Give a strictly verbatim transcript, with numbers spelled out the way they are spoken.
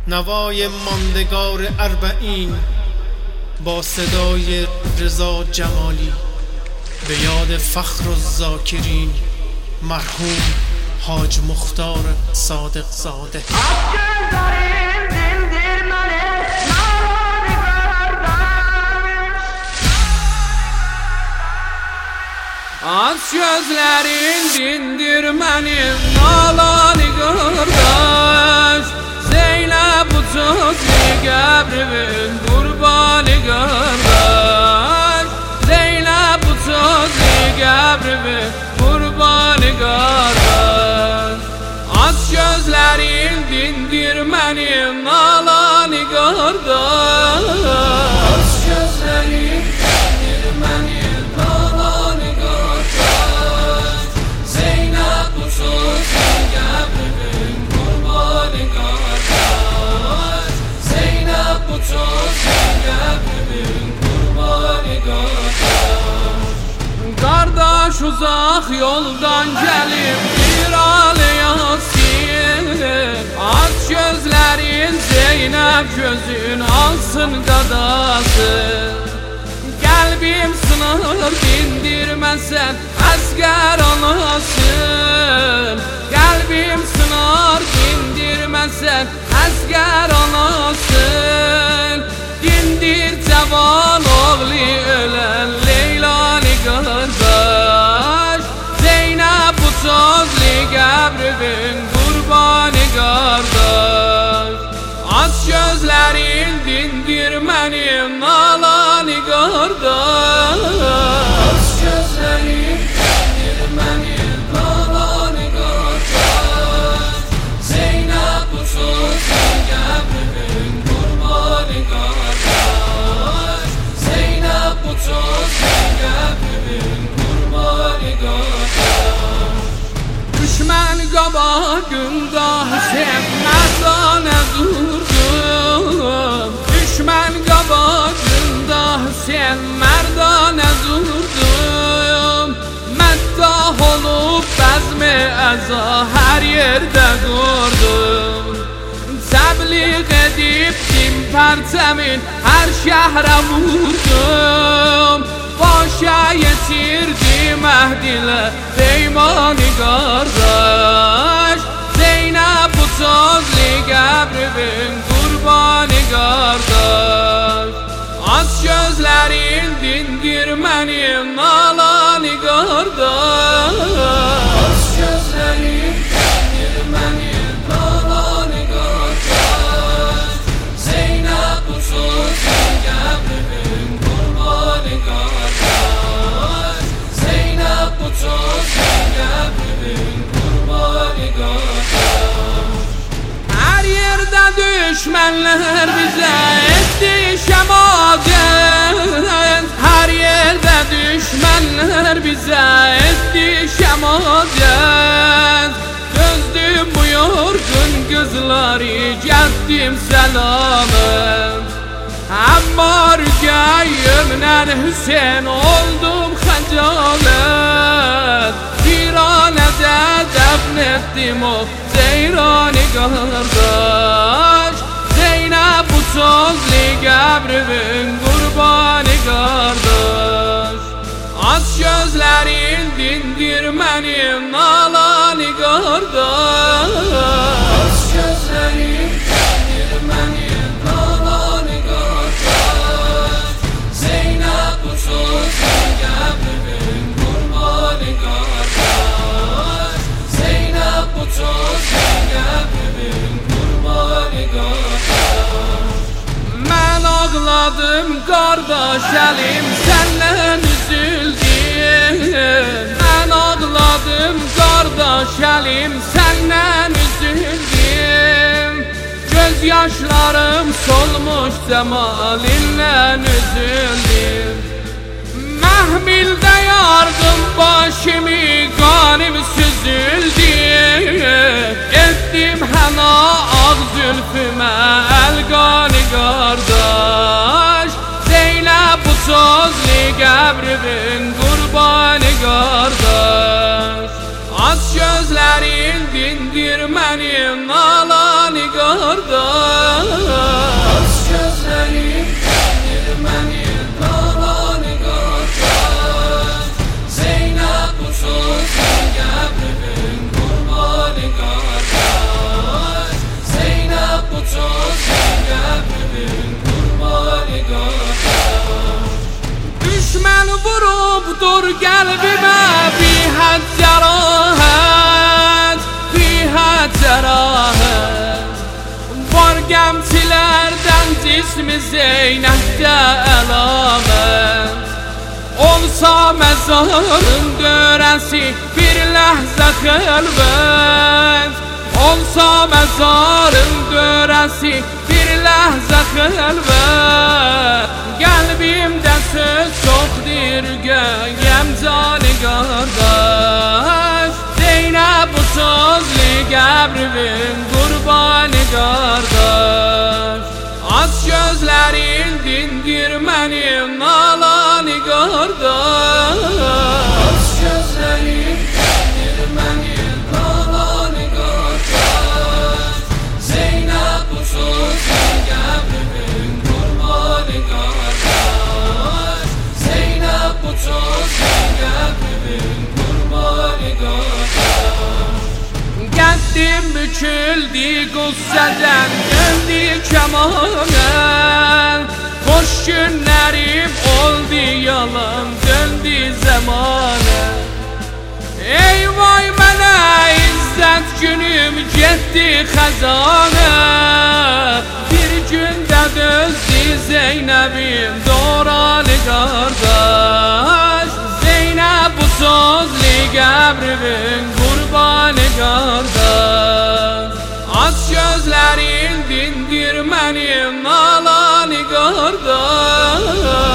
نوای ماندگار اربعین با صدای رضا جمالی به یاد فخر الذاکرین مرحوم حاج مختار صادق زاده. Aç gözlerin dindir benim nalanı kardeş, Zeynep bu tozlu qəbrimin qurbanı kardeş, Zeynep bu tozlu qəbrimin qurbanı kardeş. Aç gözlerin dindir benim nalanı kardeş, Aç gözlerin dindir benim nalanı kardeş, Zeynep bu tozlu qəbrimin qurbanı kardeş, Zeynep bu tozlu qəbrimin qurbanı kardeş. Kardeş uzak yoldan gelip bir ağlayasın, aç gözlerin Zeynep gözün alsın qadasın. Kalbim sınır dindirmesen asker anasın, Kalbim sınır dindirmesen asker anasın. Dindir cavan oğlu ölen Leyla'lı kardeş, Zeynep bu tozlu qəbrimin qurbanı kardeş. Aç gözlerin dindir benim nalanı kardeş, Aç gözlerin dindir benim nalanı kardeş, Zeynep bu tozlu qəbrimin qurbanı kardeş, Zeynep bu tozlu qəbrimin qurbanı kardeş. Düşman qabağında Hüseyin merdane durdum, Düşman qabağında Hüseyin merdane durdum. Məddəh olub bəzmi əza hər yerdə qurdum, Təbliğ edib din pərçəmin hər şəhrə vurdum. Başa yetirdim əhdilə peymanı kardeş, Zeynep bu tozlu qəbrimin qurbanı kardeş. Aç gözlerin dindir benim nalanı kardeş, Aç gözlerin dindir benim nalanı kardeş, Zeynep bu tozlu qəbrimin qurbanı kardeş, Zeynep bu tozlu qəbrimin qurbanı kardeş. Her yerde düşmanlar bize etti şemadet, Her yerde düşmanlar bize etti şemadet. Dözdüm bu yorgun kızları getdim selamet, Amma rügayımla Hüseyin oldum xəcalet. Viranədə dəfn etdim o Zeyrani kardeş, Zeynep bu tozlu qəbrimin qurbanı kardeş. Aç gözlerin dindir benim nalanı kardeş, Aç gözlerin dindir benim nalanı kardeş, Zeynep bu tozlu qəbrimin qurbanı kardeş, Zeynep bu tozlu qəbrimin qurbanı kardeş. Mən ağladım kardeş elim səndən üzüldüm, Mən ağladım kardeş elim səndən üzüldüm. Göz yaşlarım solmuş cemalindən üzüldüm. Məhmildə yardım başımı qanim süzüldü, Etdim həna ağ zülfümə əlqani kardeş, Zeynep bu tozlu qəbrimin qurbanı kardeş. Aç gözlerin dindir benim nalanı kardeş. Az gözlerim dindirmenin nalanı kardeş. Zeynep bu sözlü qəbrimin qurbanı kardeş. Zeynep bu sözlü qəbrimin qurbanı kardeş. Düşman vurubdur qəlbimə bihəd cərahət, bihəd cərahət. Var qəmçilərdən cismi Zeynəkdə əlamət. Olsa məzarın dörəsi bir ləhzə xəlvət. Olsa məzarın dörəsi bir ləhzə xəlvət. Qəlbimdə söz çoxdur göyəm cani qardaş. Zeynep bu sözlü qəbrimin qurbanı qardaş. Aç gözlərin dindir mənim nalanı qardaş. Aç gözlərin dindir mənim nalanı qardaş. Zeynep bu sözlü qəbrimin qurbanı qardaş. Zeynep bu sözlü qəbrimin qurbanı qardaş. Qəddim büküldü qüssədən döndü kəmanə. Xoş günlərim oldu yalan döndü zəmanə. Ey vay mənə izzət günüm getdi xəzanə. Bir gündə dözdü Zeynəbim doğranı qardaş. Zeynep bu sözlü qəbrimin qurbanı qardaş. Aç gözlərin dindir mənim nalanı qardaş.